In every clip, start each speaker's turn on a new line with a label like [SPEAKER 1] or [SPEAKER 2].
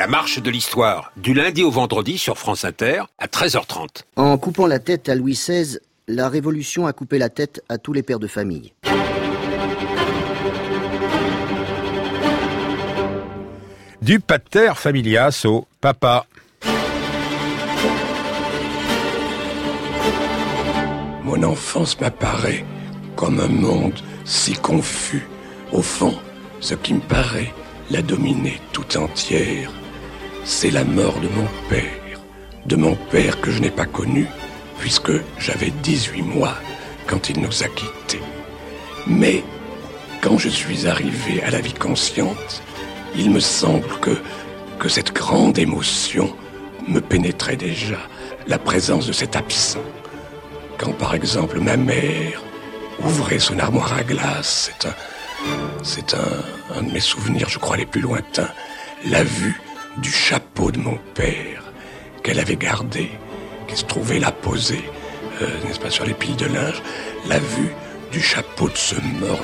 [SPEAKER 1] marche de l'histoire, du lundi au vendredi sur France Inter, à 13h30.
[SPEAKER 2] En coupant la tête à Louis XVI, la Révolution a coupé la tête à tous les pères de famille.
[SPEAKER 3] Du pater familias au papa.
[SPEAKER 4] Mon enfance m'apparaît comme un monde si confus. Au fond, ce qui me paraît la dominer tout entière, c'est la mort de mon père que je n'ai pas connu, puisque j'avais 18 mois quand il nous a quittés. Mais quand je suis arrivé à la vie consciente, il me semble que cette grande émotion me pénétrait déjà, la présence de cet absent. Quand par exemple ma mère ouvrait son armoire à glace, c'est un de mes souvenirs, je crois, les plus lointains, la vue du chapeau de mon père qu'elle avait gardé, qui se trouvait là posé, n'est-ce pas, sur les piles de linge, la vue du chapeau de ce mort.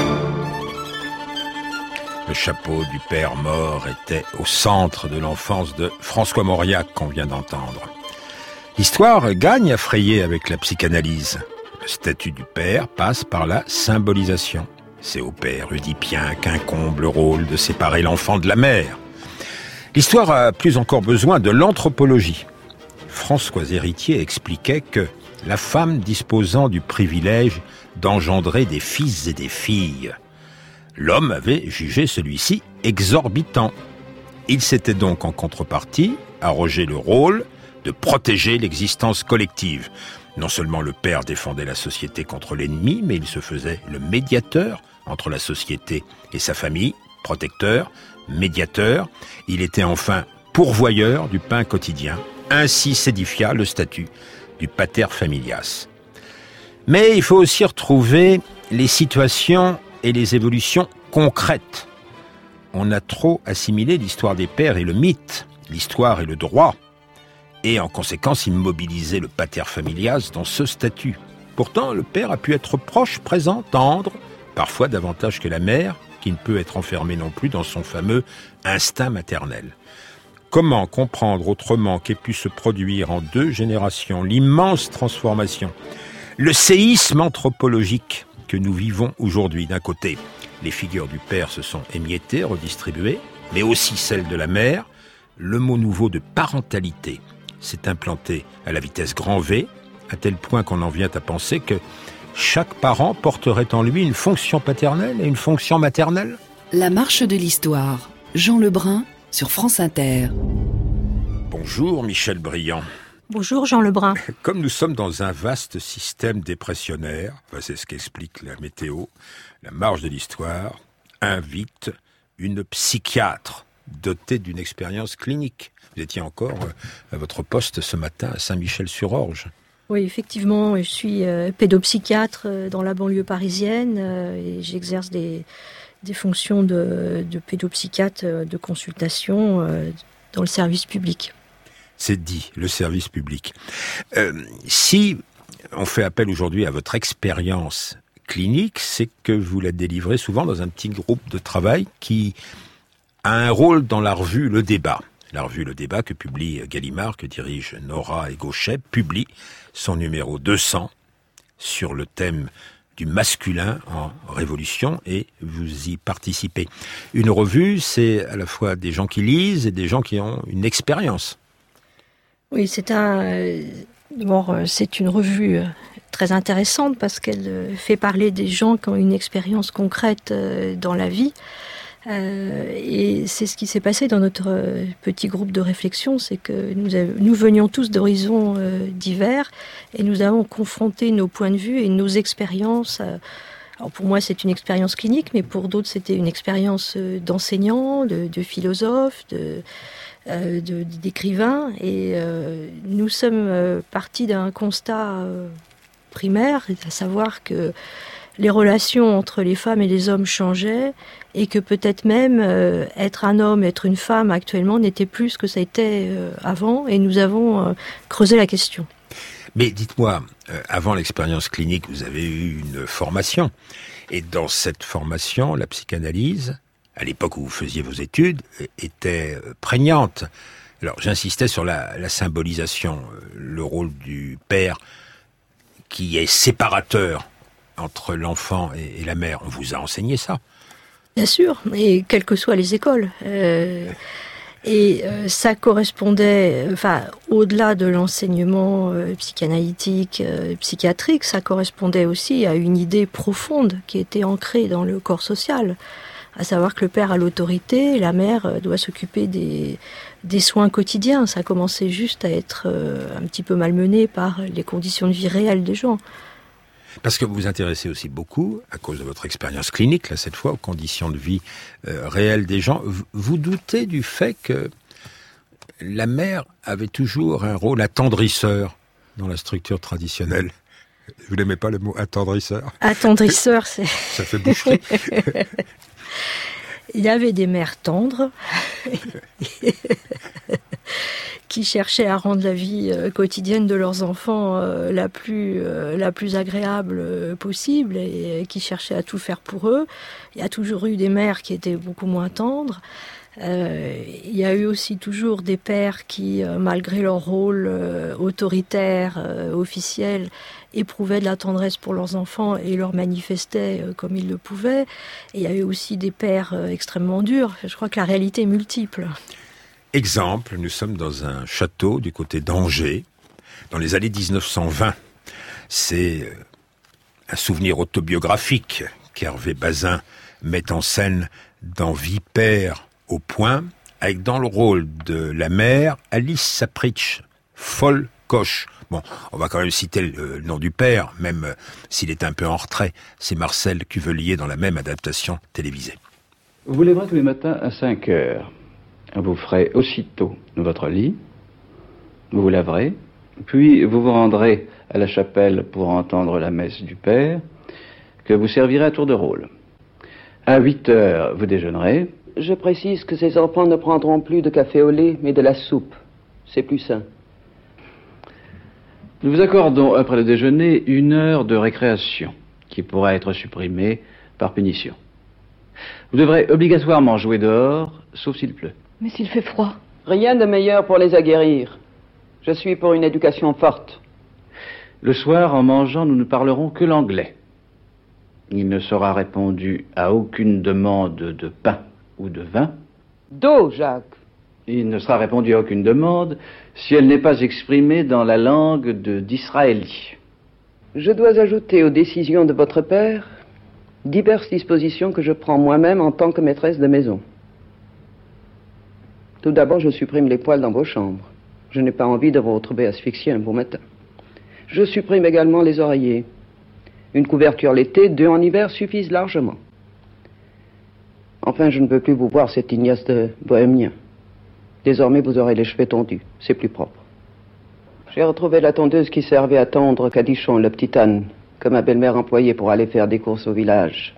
[SPEAKER 3] Le chapeau du père mort était au centre de l'enfance de François Mauriac qu'on vient d'entendre. L'histoire gagne à frayer avec la psychanalyse. Le statut du père passe par la symbolisation. C'est au père oedipien qu'incombe le rôle de séparer l'enfant de la mère. L'histoire a plus encore besoin de l'anthropologie. François Héritier expliquait que la femme disposant du privilège d'engendrer des fils et des filles, l'homme avait jugé celui-ci exorbitant. Il s'était donc en contrepartie arrogé le rôle de protéger l'existence collective. Non seulement le père défendait la société contre l'ennemi, mais il se faisait le médiateur entre la société et sa famille, protecteur, médiateur. Il était enfin pourvoyeur du pain quotidien. Ainsi s'édifia le statut du pater familias. Mais il faut aussi retrouver les situations et les évolutions concrètes. On a trop assimilé l'histoire des pères et le mythe, l'histoire et le droit, et en conséquence immobilisé le pater familias dans ce statut. Pourtant, le père a pu être proche, présent, tendre, parfois davantage que la mère, qui ne peut être enfermée non plus dans son fameux instinct maternel. Comment comprendre autrement qu'ait pu se produire en 2 générations l'immense transformation, le séisme anthropologique que nous vivons aujourd'hui? D'un côté, les figures du père se sont émiettées, redistribuées, mais aussi celles de la mère. Le mot nouveau de parentalité s'est implanté à la vitesse grand V, à tel point qu'on en vient à penser que chaque parent porterait en lui une fonction paternelle et une fonction maternelle.
[SPEAKER 5] La marche de l'histoire. Jean Lebrun sur France Inter.
[SPEAKER 3] Bonjour Michel Briand.
[SPEAKER 6] Bonjour Jean Lebrun.
[SPEAKER 3] Comme nous sommes dans un vaste système dépressionnaire, c'est ce qu'explique la météo, la marche de l'histoire invite une psychiatre dotée d'une expérience clinique. Vous étiez encore à votre poste ce matin à Saint-Michel-sur-Orge.
[SPEAKER 6] Oui, effectivement, je suis pédopsychiatre dans la banlieue parisienne et j'exerce des fonctions de pédopsychiatre de consultation dans le service public.
[SPEAKER 3] C'est dit, le service public. Si on fait appel aujourd'hui à votre expérience clinique, c'est que vous la délivrez souvent dans un petit groupe de travail qui a un rôle dans la revue Le Débat. La revue Le Débat que publie Gallimard, que dirige Nora et Gauchet, publie son numéro 200 sur le thème du masculin en révolution et vous y participez. Une revue, c'est à la fois des gens qui lisent et des gens qui ont une expérience.
[SPEAKER 6] Oui, c'est une revue très intéressante parce qu'elle fait parler des gens qui ont une expérience concrète dans la vie. Et c'est ce qui s'est passé dans notre petit groupe de réflexion, c'est que nous venions tous d'horizons divers et nous avons confronté nos points de vue et nos expériences. Alors pour moi, c'est une expérience clinique, mais pour d'autres, c'était une expérience d'enseignant, de philosophe, d'écrivain. Et nous sommes partis d'un constat primaire, à savoir que les relations entre les femmes et les hommes changeaient et que peut-être même être un homme, être une femme actuellement n'était plus ce que ça était avant, et nous avons creusé la question.
[SPEAKER 3] Mais dites-moi, avant l'expérience clinique, vous avez eu une formation, et dans cette formation, la psychanalyse à l'époque où vous faisiez vos études, était prégnante. Alors j'insistais sur la symbolisation, le rôle du père qui est séparateur entre l'enfant et la mère. On vous a enseigné ça?
[SPEAKER 6] Bien sûr, et quelles que soient les écoles. Ça correspondait, au-delà de l'enseignement psychanalytique, psychiatrique, ça correspondait aussi à une idée profonde qui était ancrée dans le corps social, à savoir que le père a l'autorité, la mère doit s'occuper des soins quotidiens. Ça commençait juste à être un petit peu malmené par les conditions de vie réelles des gens.
[SPEAKER 3] Parce que vous vous intéressez aussi beaucoup, à cause de votre expérience clinique, là cette fois, aux conditions de vie réelles des gens. Vous doutez du fait que la mère avait toujours un rôle attendrisseur dans la structure traditionnelle? Vous n'aimez pas le mot attendrisseur?
[SPEAKER 6] Attendrisseur, c'est...
[SPEAKER 3] Ça fait boucherie.
[SPEAKER 6] Il y avait des mères tendres qui cherchaient à rendre la vie quotidienne de leurs enfants la plus agréable possible et qui cherchaient à tout faire pour eux. Il y a toujours eu des mères qui étaient beaucoup moins tendres. Il y a eu aussi toujours des pères qui, malgré leur rôle autoritaire, officiel, éprouvaient de la tendresse pour leurs enfants et leur manifestaient comme ils le pouvaient. Et il y a eu aussi des pères extrêmement durs. Je crois que la réalité est multiple.
[SPEAKER 3] Exemple, nous sommes dans un château du côté d'Angers, dans les années 1920. C'est un souvenir autobiographique qu'Hervé Bazin met en scène dans Vipère au point, avec dans le rôle de la mère Alice Sapritch, folle coche. Bon, on va quand même citer le nom du père, même s'il est un peu en retrait. C'est Marcel Cuvelier dans la même adaptation télévisée.
[SPEAKER 7] Vous vous lèverez tous les matins à 5 heures. Vous ferez aussitôt votre lit, vous vous laverez, puis vous vous rendrez à la chapelle pour entendre la messe du Père, que vous servirez à tour de rôle. À 8 heures, vous déjeunerez.
[SPEAKER 8] Je précise que ces enfants ne prendront plus de café au lait, mais de la soupe. C'est plus sain.
[SPEAKER 7] Nous vous accordons, après le déjeuner, 1 heure de récréation, qui pourra être supprimée par punition. Vous devrez obligatoirement jouer dehors, sauf s'il pleut.
[SPEAKER 9] Mais s'il fait froid?
[SPEAKER 8] Rien de meilleur pour les aguerrir. Je suis pour une éducation forte.
[SPEAKER 7] Le soir, en mangeant, nous ne parlerons que l'anglais. Il ne sera répondu à aucune demande de pain ou de vin.
[SPEAKER 8] D'eau, Jacques.
[SPEAKER 7] Il ne sera répondu à aucune demande si elle n'est pas exprimée dans la langue d'Israéli.
[SPEAKER 8] Je dois ajouter aux décisions de votre père diverses dispositions que je prends moi-même en tant que maîtresse de maison. Tout d'abord, je supprime les poêles dans vos chambres. Je n'ai pas envie de vous retrouver asphyxié un beau matin. Je supprime également les oreillers. Une couverture l'été, 2 en hiver suffisent largement. Enfin, je ne peux plus vous voir cet ignace de bohémien. Désormais, vous aurez les cheveux tondus. C'est plus propre. J'ai retrouvé la tondeuse qui servait à tondre Cadichon, le petit âne, que ma belle-mère employait pour aller faire des courses au village.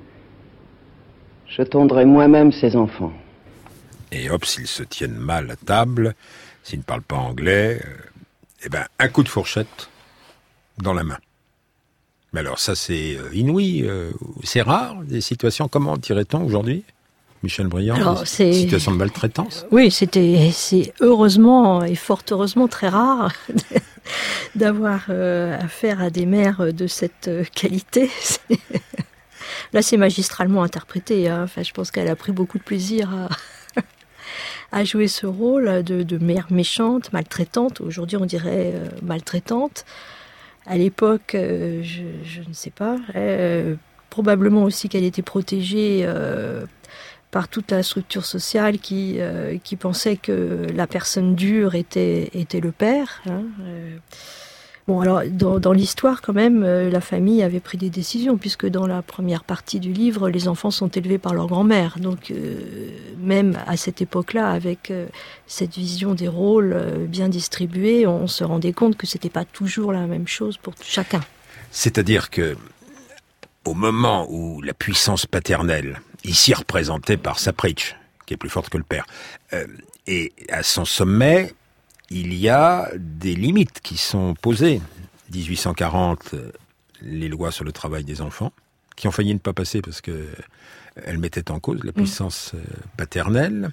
[SPEAKER 8] Je tondrai moi-même ses enfants.
[SPEAKER 3] Et hop, s'ils se tiennent mal à table, s'ils ne parlent pas anglais, un coup de fourchette dans la main. Mais alors ça, c'est inouï, c'est rare, des situations, comment dirait-on aujourd'hui, Michel Briand, des situations de maltraitance?
[SPEAKER 6] Oui, c'est heureusement et fort heureusement très rare d'avoir affaire à des mères de cette qualité. Là, c'est magistralement interprété. Hein. Enfin, je pense qu'elle a pris beaucoup de plaisir à jouer ce rôle de mère méchante, maltraitante. Aujourd'hui, on dirait maltraitante. À l'époque, je ne sais pas. Probablement aussi qu'elle était protégée par toute la structure sociale qui pensait que la personne dure était le père. Hein. Bon, alors, dans l'histoire, quand même, la famille avait pris des décisions, puisque dans la première partie du livre, les enfants sont élevés par leur grand-mère. Donc, même à cette époque-là, avec cette vision des rôles bien distribués, on se rendait compte que c'était pas toujours la même chose pour chacun.
[SPEAKER 3] C'est-à-dire que, au moment où la puissance paternelle, ici représentée par Sapritch, qui est plus forte que le père, est à son sommet, il y a des limites qui sont posées. 1840, les lois sur le travail des enfants, qui ont failli ne pas passer parce que elle mettait en cause la puissance paternelle.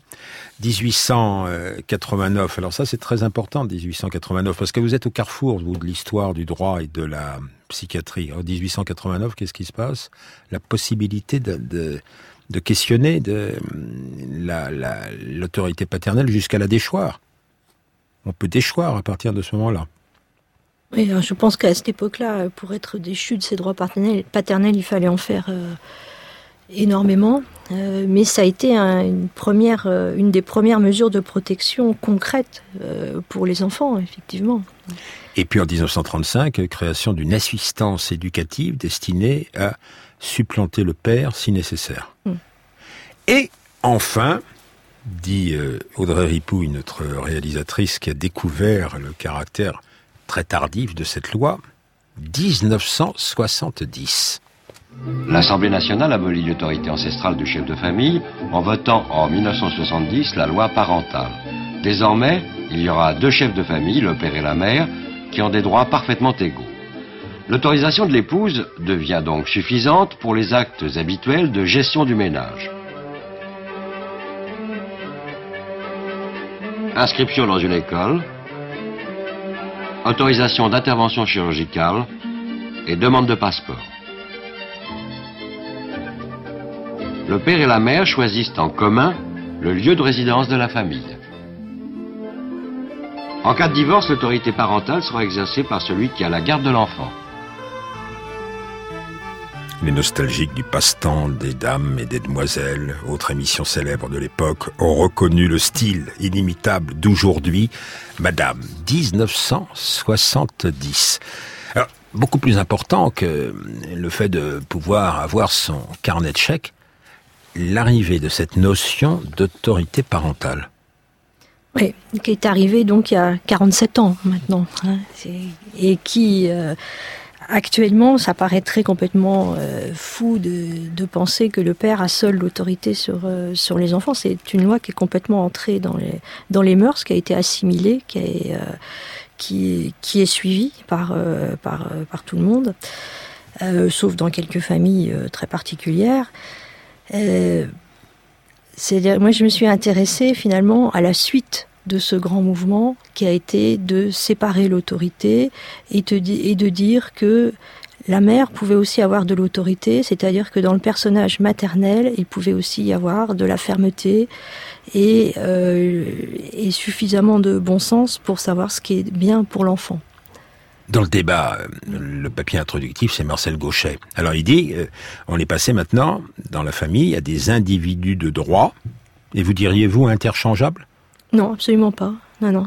[SPEAKER 3] 1889, alors ça c'est très important, 1889, parce que vous êtes au carrefour, vous, de l'histoire du droit et de la psychiatrie. En 1889, qu'est-ce qui se passe? La possibilité de questionner l'autorité paternelle jusqu'à la déchoir. On peut déchoir à partir de ce moment-là.
[SPEAKER 6] Oui, je pense qu'à cette époque-là, pour être déchu de ses droits paternels, il fallait en faire énormément. Mais ça a été une des premières mesures de protection concrètes pour les enfants, effectivement.
[SPEAKER 3] Et puis en 1935, création d'une assistance éducative destinée à supplanter le père si nécessaire. Et enfin, dit Audrey Ripouille, notre réalisatrice qui a découvert le caractère très tardif de cette loi, 1970.
[SPEAKER 9] L'Assemblée nationale abolit l'autorité ancestrale du chef de famille en votant en 1970 la loi parentale. Désormais, il y aura 2 chefs de famille, le père et la mère, qui ont des droits parfaitement égaux. L'autorisation de l'épouse devient donc suffisante pour les actes habituels de gestion du ménage. Inscription dans une école, autorisation d'intervention chirurgicale et demande de passeport. Le père et la mère choisissent en commun le lieu de résidence de la famille. En cas de divorce, l'autorité parentale sera exercée par celui qui a la garde de l'enfant.
[SPEAKER 3] Les nostalgiques du passe-temps des dames et des demoiselles, autre émission célèbre de l'époque, ont reconnu le style inimitable d'aujourd'hui, Madame, 1970. Alors, beaucoup plus important que le fait de pouvoir avoir son carnet de chèques, l'arrivée de cette notion d'autorité parentale.
[SPEAKER 6] Oui, qui est arrivée donc il y a 47 ans maintenant, et qui... Actuellement, ça paraîtrait complètement fou de penser que le père a seul l'autorité sur les enfants. C'est une loi qui est complètement entrée dans les mœurs, qui a été assimilée, qui est suivie par tout le monde, sauf dans quelques familles très particulières. Moi, je me suis intéressée finalement à la suite de ce grand mouvement qui a été de séparer l'autorité et de dire que la mère pouvait aussi avoir de l'autorité, c'est-à-dire que dans le personnage maternel, il pouvait aussi y avoir de la fermeté et suffisamment de bon sens pour savoir ce qui est bien pour l'enfant.
[SPEAKER 3] Dans le débat, le papier introductif, c'est Marcel Gauchet. Alors il dit, on est passé maintenant, dans la famille, à des individus de droit, et vous diriez-vous interchangeables ?
[SPEAKER 6] Non, absolument pas. Non.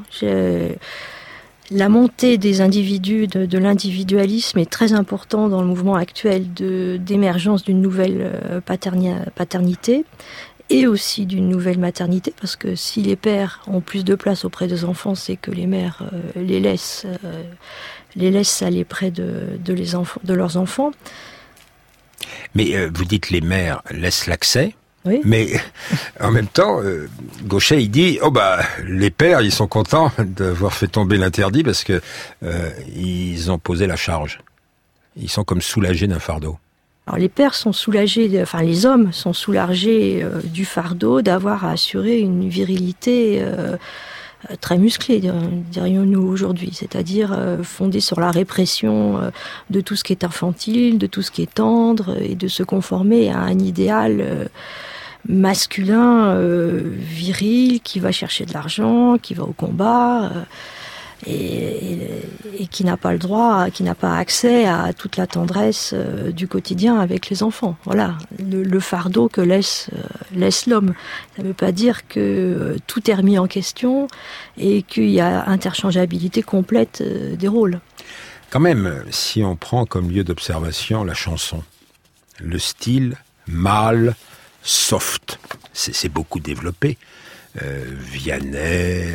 [SPEAKER 6] La montée des individus, de l'individualisme est très important dans le mouvement actuel d'émergence d'une nouvelle paternité et aussi d'une nouvelle maternité, parce que si les pères ont plus de place auprès des enfants, c'est que les mères les laissent aller près de leurs enfants.
[SPEAKER 3] Mais vous dites les mères laissent l'accès.
[SPEAKER 6] Oui.
[SPEAKER 3] Mais en même temps, Gauchet il dit les pères ils sont contents d'avoir fait tomber l'interdit parce que ils ont posé la charge. Ils sont comme soulagés d'un fardeau.
[SPEAKER 6] Alors les pères sont soulagés, les hommes sont soulagés du fardeau d'avoir à assurer une virilité très musclée, dirions-nous aujourd'hui, c'est-à-dire fondée sur la répression de tout ce qui est infantile, de tout ce qui est tendre, et de se conformer à un idéal masculin, viril, qui va chercher de l'argent, qui va au combat, et qui n'a pas le droit, qui n'a pas accès à toute la tendresse du quotidien avec les enfants. Voilà, le fardeau que laisse l'homme. Ça ne veut pas dire que tout est remis en question et qu'il y a interchangeabilité complète des rôles.
[SPEAKER 3] Quand même, si on prend comme lieu d'observation la chanson, le style mâle, soft, c'est beaucoup développé. Vianney...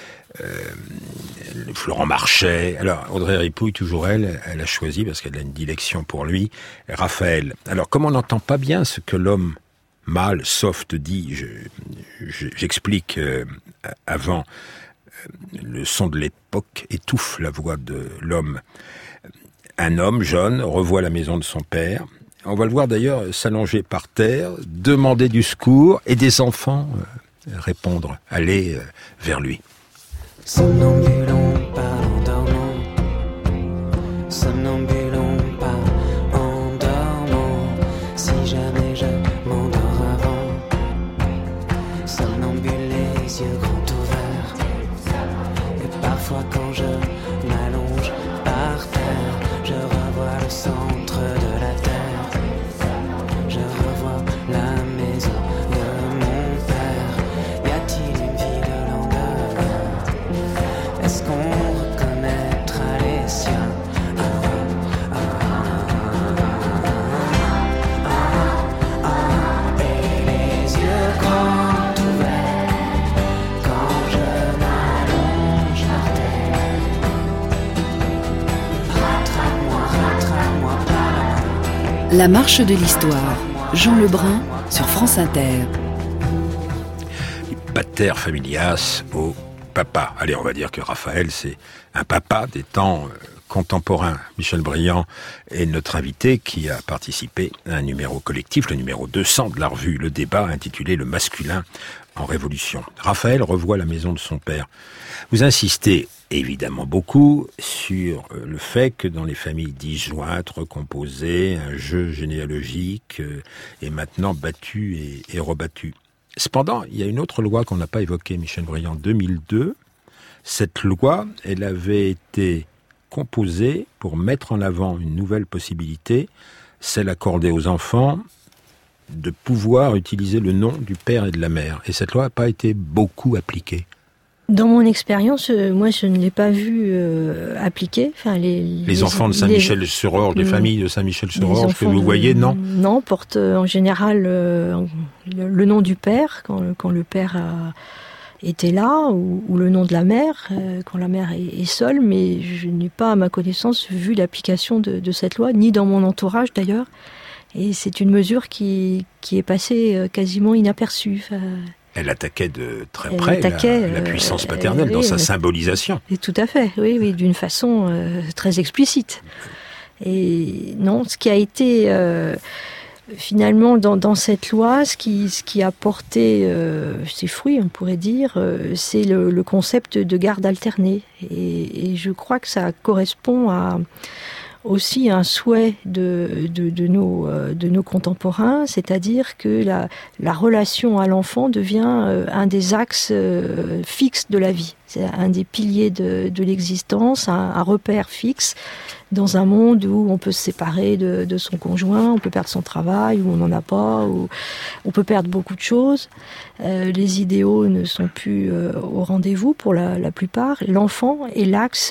[SPEAKER 3] Florent Marchais. Alors, Audrey Ripouille, toujours elle a choisi, parce qu'elle a une dilection pour lui, Raphaël. Alors, comme on n'entend pas bien ce que l'homme mâle, soft dit, j'explique avant, le son de l'époque étouffe la voix de l'homme. Un homme jeune revoit la maison de son père, On va le voir d'ailleurs s'allonger par terre, demander du secours et des enfants répondre, aller vers lui.
[SPEAKER 10] Somnambulons pas en dormant, somnambulons pas en dormant, si jamais je m'endors avant, somnambule les yeux grands ouverts, et parfois quand je m'allonge par terre, je revois le centre de la terre, je revois la maison de mon père. Y a-t-il une vie de longueur? Est-ce qu'on reconnaîtra les siens? Et les yeux grands ouverts quand je m'allonge par terre. Rattrape-moi par la main.
[SPEAKER 5] La marche de l'histoire. Jean Lebrun sur France Inter.
[SPEAKER 3] Pater familias au papa. Allez, on va dire que Raphaël, c'est un papa des temps contemporains. Michel Briand est notre invité qui a participé à un numéro collectif, le numéro 200 de la revue Le Débat, intitulé « Le masculin en révolution ». Raphaël revoit la maison de son père. Vous insistez évidemment beaucoup sur le fait que dans les familles disjointes, recomposées, un jeu généalogique est maintenant battu et rebattu. Cependant, il y a une autre loi qu'on n'a pas évoquée, Michel Briand, 2002. Cette loi, elle avait été composée pour mettre en avant une nouvelle possibilité, celle accordée aux enfants de pouvoir utiliser le nom du père et de la mère. Et cette loi n'a pas été beaucoup appliquée.
[SPEAKER 6] Dans mon expérience, moi, je ne l'ai pas vu appliqué. Enfin,
[SPEAKER 3] les enfants de Saint-Michel-sur-Orge, des familles de Saint-Michel-sur-Orge que vous voyez, non?
[SPEAKER 6] Non, portent en général le nom du père, quand le père était là, ou le nom de la mère, quand la mère est seule, mais je n'ai pas, à ma connaissance, vu l'application de cette loi, ni dans mon entourage d'ailleurs. Et c'est une mesure qui est passée quasiment inaperçue.
[SPEAKER 3] Elle attaquait de très près la puissance paternelle dans sa symbolisation.
[SPEAKER 6] Et tout à fait, oui, d'une façon très explicite. Et non, ce qui a été finalement dans cette loi, ce qui a porté ses fruits, on pourrait dire, c'est le concept de garde alternée. Et je crois que ça correspond à aussi un souhait de nos contemporains, c'est-à-dire que la relation à l'enfant devient un des axes fixes de la vie. C'est un des piliers de l'existence, un repère fixe dans un monde où on peut se séparer de son conjoint, on peut perdre son travail, où on n'en a pas, où on peut perdre beaucoup de choses. Les idéaux ne sont plus au rendez-vous pour la plupart. L'enfant est l'axe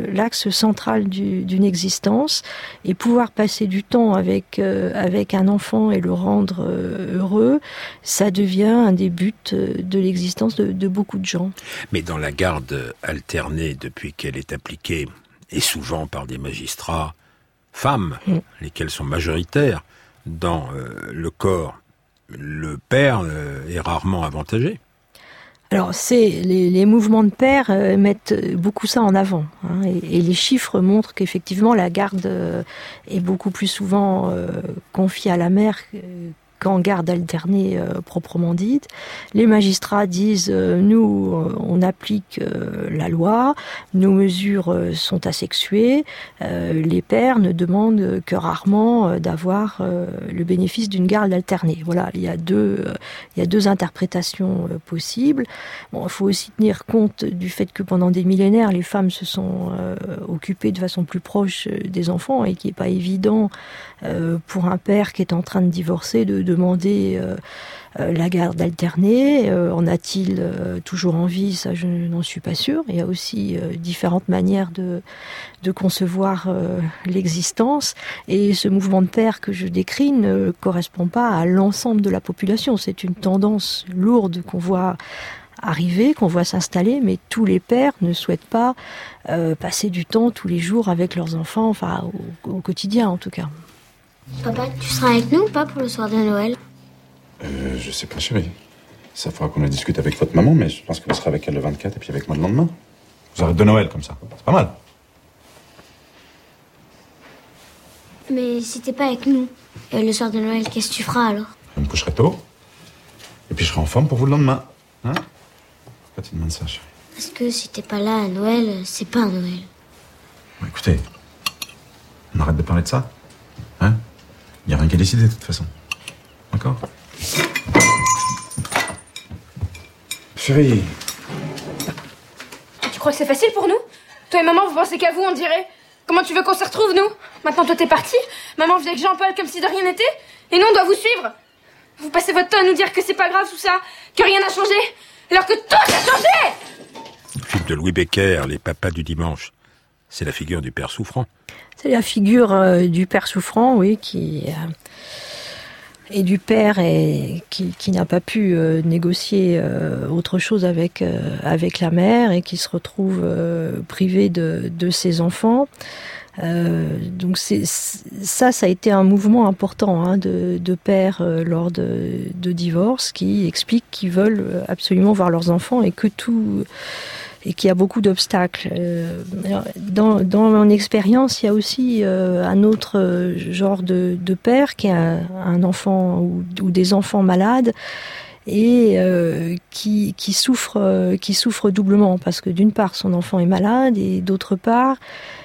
[SPEAKER 6] central d'une existence, et pouvoir passer du temps avec un enfant et le rendre heureux, ça devient un des buts de l'existence de beaucoup de gens.
[SPEAKER 3] Mais dans la garde alternée, depuis qu'elle est appliquée, et souvent par des magistrats femmes, lesquels sont majoritaires dans le corps, le père est rarement avantagé.
[SPEAKER 6] Alors, les mouvements de père mettent beaucoup ça en avant, hein, et les chiffres montrent qu'effectivement la garde est beaucoup plus souvent confiée à la mère qu'en garde alternée proprement dite. Les magistrats disent nous, on applique la loi, nos mesures sont asexuées, les pères ne demandent que rarement d'avoir le bénéfice d'une garde alternée. Voilà, il y a deux interprétations possibles. Bon, il faut aussi tenir compte du fait que pendant des millénaires, les femmes se sont occupées de façon plus proche des enfants, et qu'il n'est pas évident pour un père qui est en train de divorcer de demander la garde alternée. En a-t-il toujours envie? Ça, je n'en suis pas sûre. Il y a aussi différentes manières de concevoir l'existence. Et ce mouvement de père que je décris ne correspond pas à l'ensemble de la population. C'est une tendance lourde qu'on voit arriver, qu'on voit s'installer, mais tous les pères ne souhaitent pas passer du temps tous les jours avec leurs enfants, enfin au quotidien en tout cas.
[SPEAKER 11] Papa, tu seras avec nous ou pas pour le soir de Noël?
[SPEAKER 12] Je sais pas, chérie. Ça fera qu'on en discute avec votre maman, mais je pense que vous serez avec elle le 24 et puis avec moi le lendemain. Vous arrêtez de Noël comme ça. C'est pas mal.
[SPEAKER 11] Mais si t'es pas avec nous, le soir de Noël, qu'est-ce que tu feras alors?
[SPEAKER 12] Je me coucherai tôt. Et puis je serai en forme pour vous le lendemain. Hein? Pourquoi tu demandes ça, chérie?
[SPEAKER 11] Parce que si t'es pas là à Noël, c'est pas un Noël.
[SPEAKER 12] Bon, écoutez, on arrête de parler de ça. Hein? Il n'y a rien qu'à décider de toute façon. D'accord? Chérie.
[SPEAKER 13] Tu crois que c'est facile pour nous? Toi et maman, vous pensez qu'à vous, on dirait. Comment tu veux qu'on se retrouve, nous? Maintenant, toi, t'es parti. Maman vit avec Jean-Paul comme si de rien n'était. Et nous, on doit vous suivre. Vous passez votre temps à nous dire que c'est pas grave tout ça, que rien n'a changé, alors que tout a changé!
[SPEAKER 3] Le film de Louis Becker, Les papas du dimanche, c'est la figure du père souffrant.
[SPEAKER 6] C'est la figure du père souffrant, oui, et du père qui n'a pas pu négocier autre chose avec la mère et qui se retrouve privé de ses enfants. Donc ça a été un mouvement important de pères lors de divorce qui expliquent qu'ils veulent absolument voir leurs enfants et qu'il y a beaucoup d'obstacles. Dans mon expérience, il y a aussi un autre genre de père qui a un enfant ou des enfants malades et qui souffre doublement parce que d'une part son enfant est malade et d'autre part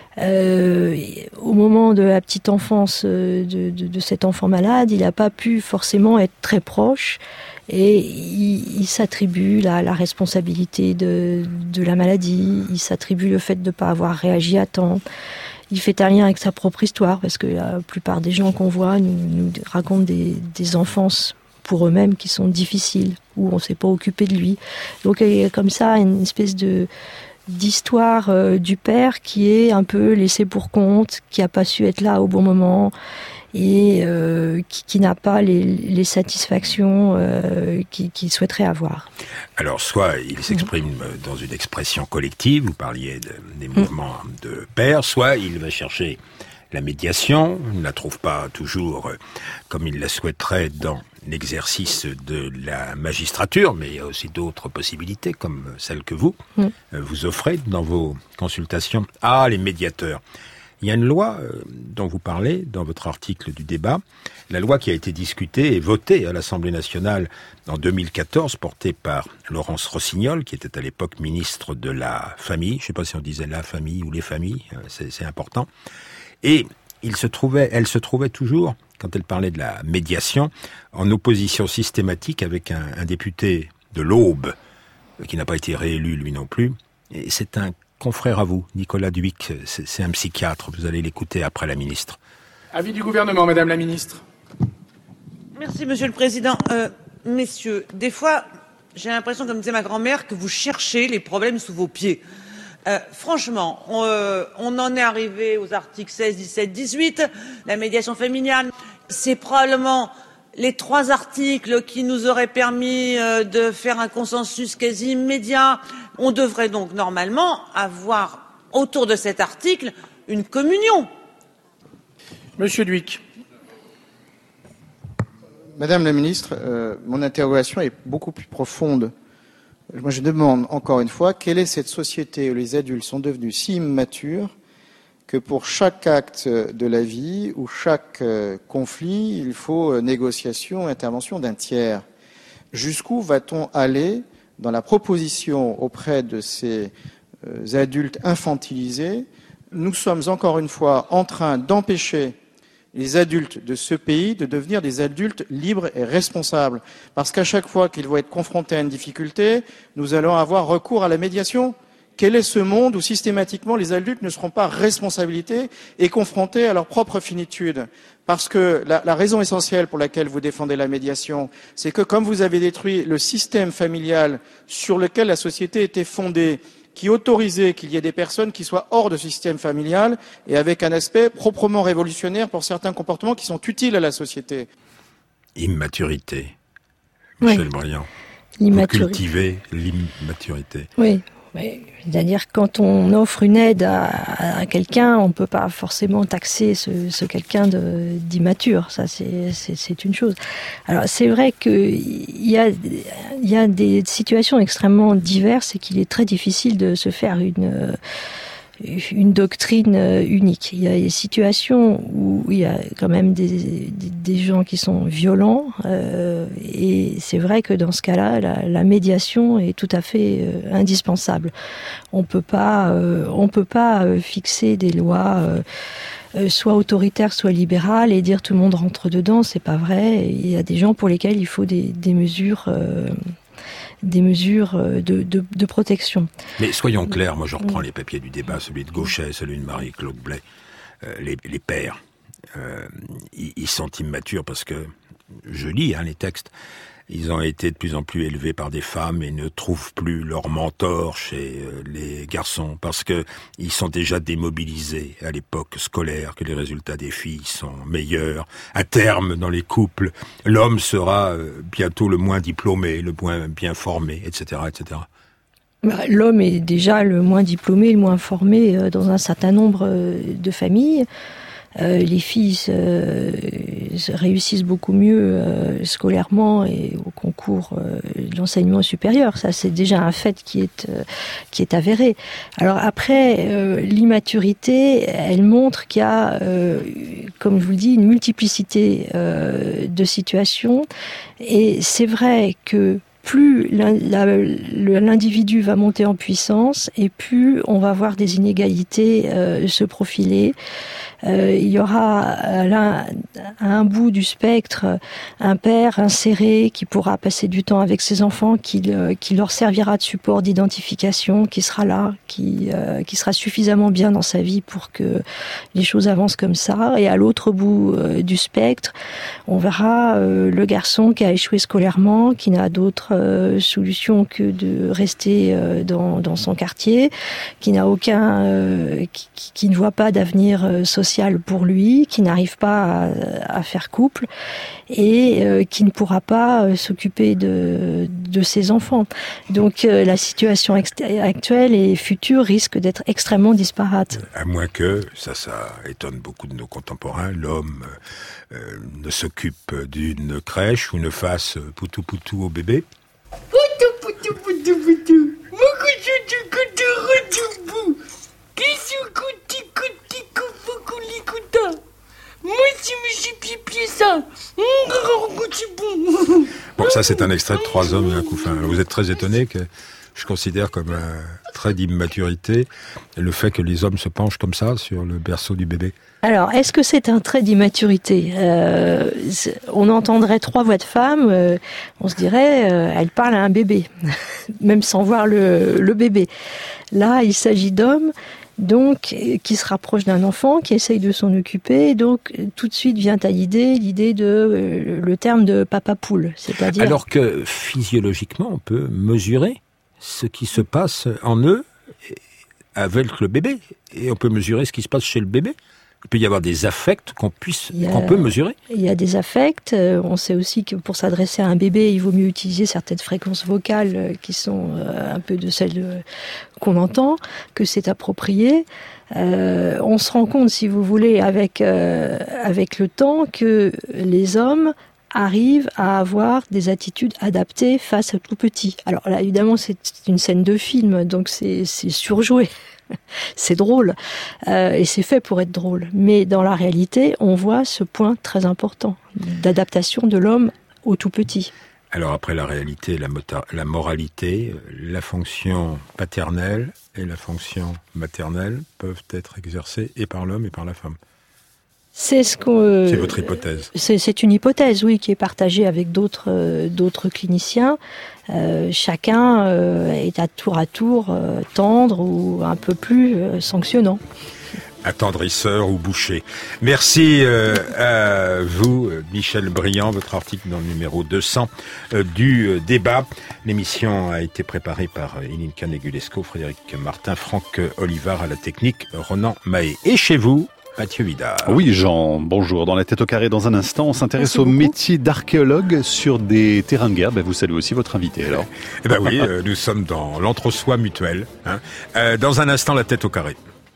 [SPEAKER 6] au moment de la petite enfance de cet enfant malade, il n'a pas pu forcément être très proche et il s'attribue la responsabilité de la maladie, il s'attribue le fait de ne pas avoir réagi à temps. Il fait un lien avec sa propre histoire parce que la plupart des gens qu'on voit nous racontent des enfances pour eux-mêmes qui sont difficiles, où on ne s'est pas occupé de lui. Donc il y a comme ça une espèce d'histoire du père qui est un peu laissé pour compte, qui n'a pas su être là au bon moment et qui n'a pas les satisfactions qu'il souhaiterait avoir.
[SPEAKER 3] Alors, soit il s'exprime dans une expression collective, vous parliez des mouvements de pères, soit il va chercher la médiation, il ne la trouve pas toujours comme il la souhaiterait dans l'exercice de la magistrature, mais il y a aussi d'autres possibilités comme celles que vous offrez dans vos consultations. Ah, les médiateurs. Il y a une loi dont vous parlez dans votre article du débat, la loi qui a été discutée et votée à l'Assemblée nationale en 2014, portée par Laurence Rossignol, qui était à l'époque ministre de la Famille. Je ne sais pas si on disait la famille ou les familles, c'est important. Et elle se trouvait toujours, quand elle parlait de la médiation, en opposition systématique avec un député de l'Aube, qui n'a pas été réélu lui non plus. Et c'est un confrère à vous, Nicolas Dhuicq, c'est un psychiatre, vous allez l'écouter après la ministre.
[SPEAKER 14] Avis du gouvernement, Madame la ministre.
[SPEAKER 15] Merci, Monsieur le Président. Messieurs, des fois, j'ai l'impression, comme disait ma grand-mère, que vous cherchez les problèmes sous vos pieds. Franchement, on en est arrivé aux articles 16, 17, 18, la médiation familiale. C'est probablement les 3 articles qui nous auraient permis de faire un consensus quasi immédiat. On devrait donc normalement avoir autour de cet article une communion.
[SPEAKER 14] Monsieur Dhuicq.
[SPEAKER 16] Madame la ministre, mon interrogation est beaucoup plus profonde. Moi, je demande encore une fois, quelle est cette société où les adultes sont devenus si immatures que pour chaque acte de la vie ou chaque conflit, il faut négociation, intervention d'un tiers. Jusqu'où va-t-on aller dans la proposition auprès de ces adultes infantilisés? Nous sommes encore une fois en train d'empêcher les adultes de ce pays de devenir des adultes libres et responsables. Parce qu'à chaque fois qu'ils vont être confrontés à une difficulté, nous allons avoir recours à la médiation. Quel est ce monde où systématiquement les adultes ne seront pas responsabilités et confrontés à leur propre finitude? Parce que la raison essentielle pour laquelle vous défendez la médiation, c'est que comme vous avez détruit le système familial sur lequel la société était fondée, qui autorisait qu'il y ait des personnes qui soient hors de ce système familial et avec un aspect proprement révolutionnaire pour certains comportements qui sont utiles à la société.
[SPEAKER 3] Immaturité. Michel Briand. Vous cultivez l'immaturité.
[SPEAKER 6] Oui. C'est-à-dire quand on offre une aide à quelqu'un, on ne peut pas forcément taxer ce quelqu'un d'immature. Ça, c'est une chose. Alors, c'est vrai qu'il y a des situations extrêmement diverses et qu'il est très difficile de se faire une doctrine unique. Il y a des situations où il y a quand même des gens qui sont violents, et c'est vrai que dans ce cas-là, la médiation est tout à fait indispensable. On peut pas fixer des lois soit autoritaires, soit libérales et dire tout le monde rentre dedans. C'est pas vrai. Il y a des gens pour lesquels il faut des mesures de protection.
[SPEAKER 3] Mais soyons clairs, moi je reprends les papiers du débat, celui de Gauchet, celui de Marie-Claude Blais. Les pères, ils sont immatures parce que, je lis les textes, ils ont été de plus en plus élevés par des femmes et ne trouvent plus leur mentor chez les garçons parce que ils sont déjà démobilisés à l'époque scolaire, que les résultats des filles sont meilleurs. À terme, dans les couples, l'homme sera bientôt le moins diplômé, le moins bien formé, etc., etc.
[SPEAKER 6] L'homme est déjà le moins diplômé, le moins formé dans un certain nombre de familles. Les filles réussissent beaucoup mieux scolairement et au concours de l'enseignement supérieur. Ça, c'est déjà un fait qui est avéré. Alors après, l'immaturité, elle montre qu'il y a, comme je vous le dis, une multiplicité de situations. Et c'est vrai que plus l'individu va monter en puissance et plus on va voir des inégalités se profiler. Il y aura à un bout du spectre un père inséré qui pourra passer du temps avec ses enfants, qui leur servira de support d'identification, qui sera là, qui sera suffisamment bien dans sa vie pour que les choses avancent comme ça. Et à l'autre bout du spectre, on verra le garçon qui a échoué scolairement, qui n'a d'autre solution que de rester dans son quartier, qui n'a qui ne voit pas d'avenir social pour lui, qui n'arrive pas à faire couple et qui ne pourra pas s'occuper de ses enfants. Donc la situation actuelle et future risque d'être extrêmement disparate.
[SPEAKER 3] À moins que, ça étonne beaucoup de nos contemporains, l'homme ne s'occupe d'une crèche ou ne fasse poutou-poutou au bébé.
[SPEAKER 17] Poutou-poutou-poutou-poutou,
[SPEAKER 3] Bon, ça c'est un extrait de 3 hommes et un couffin. Vous êtes très étonné que je considère comme un trait d'immaturité le fait que les hommes se penchent comme ça sur le berceau du bébé.
[SPEAKER 6] Alors, est-ce que c'est un trait d'immaturité ? On entendrait 3 voix de femmes, on se dirait, elles parlent à un bébé, même sans voir le bébé. Là, il s'agit d'hommes, donc, qui se rapprochent d'un enfant, qui essaye de s'en occuper, donc tout de suite vient à l'idée de le terme de papa poule, c'est-à-dire... Alors
[SPEAKER 3] que physiologiquement, on peut mesurer ce qui se passe en eux avec le bébé, et on peut mesurer ce qui se passe chez le bébé. Il peut y avoir des affects qu'on peut mesurer. Il y a des affects. On sait aussi que pour s'adresser à un bébé, il vaut mieux utiliser certaines fréquences vocales qui sont un peu de celles qu'on entend, que c'est approprié. On se rend compte, si vous voulez, avec le temps, que les hommes arrivent à avoir des attitudes adaptées face au tout petit. Alors là, évidemment, c'est une scène de film, donc c'est surjoué. C'est drôle, et c'est fait pour être drôle. Mais dans la réalité, on voit ce point très important d'adaptation de l'homme au tout petit. Alors après la réalité, la moralité, la fonction paternelle et la fonction maternelle peuvent être exercées et par l'homme et par la femme. C'est votre hypothèse. C'est une hypothèse, oui, qui est partagée avec d'autres cliniciens. Chacun est à tour tendre ou un peu plus sanctionnant. Attendrisseur ou boucher. Merci à vous, Michel Briand, votre article dans le numéro 200 du débat. L'émission a été préparée par Ilinka Negulesco, Frédéric Martin, Franck Olivard à la technique, Ronan Mahé. Et chez vous, Mathieu Vidard. Oui, Jean, bonjour. Dans la tête au carré, dans un instant, on s'intéresse au métier d'archéologue sur des terrains de guerre. Vous saluez aussi votre invité, alors. Eh ben oui, nous sommes dans l'entre-soi mutuel. Dans un instant, la tête au carré.